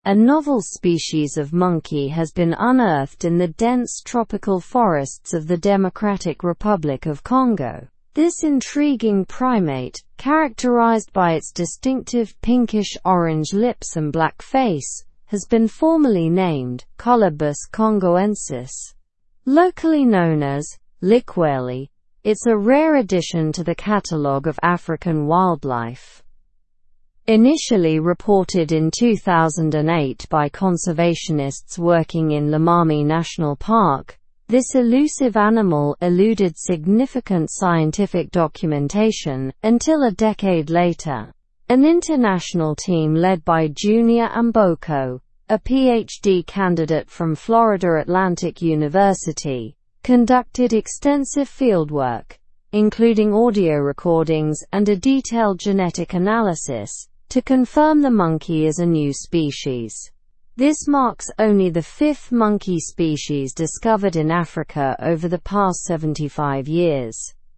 A novel species of monkey has been unearthed in the dense tropical forests of the Democratic Republic of Congo. This intriguing primate, characterized by its distinctive pinkish-orange lips and black face, has been formally named Colobus congoensis. Locally known as likweli, it's a rare addition to the catalogue of African wildlife. Initially reported in 2008 by conservationists working in Lomami National Park, this elusive animal eluded significant scientific documentation, until a decade later. An international team led by Junior Amboko, a PhD candidate from Florida Atlantic University, conducted extensive fieldwork, including audio recordings and a detailed genetic analysis, to confirm the monkey is a new species. This marks only the fifth monkey species discovered in Africa over the past 75 years.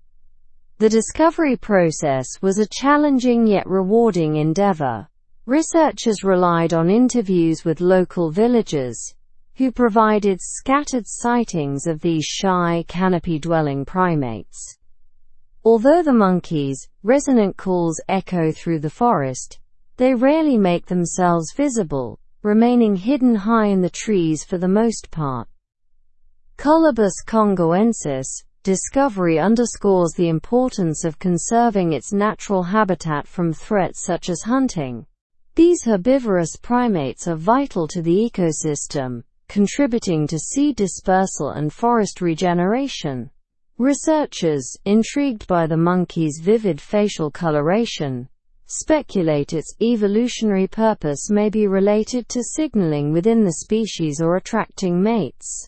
The discovery process was a challenging yet rewarding endeavor. Researchers relied on interviews with local villagers, who provided scattered sightings of these shy, canopy-dwelling primates. Although the monkeys' resonant calls echo through the forest, they rarely make themselves visible, remaining hidden high in the trees for the most part. Colobus congoensis discovery underscores the importance of conserving its natural habitat from threats such as hunting. These herbivorous primates are vital to the ecosystem, contributing to seed dispersal and forest regeneration. Researchers, intrigued by the monkey's vivid facial coloration, speculate its evolutionary purpose may be related to signaling within the species or attracting mates.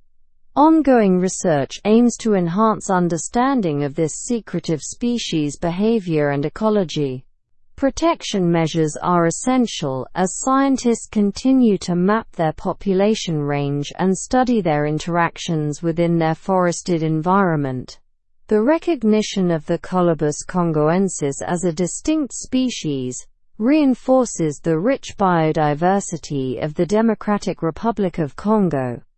Ongoing research aims to enhance understanding of this secretive species' behavior and ecology. Protection measures are essential as scientists continue to map their population range and study their interactions within their forested environment. The recognition of the Colobus congoensis as a distinct species reinforces the rich biodiversity of the Democratic Republic of Congo.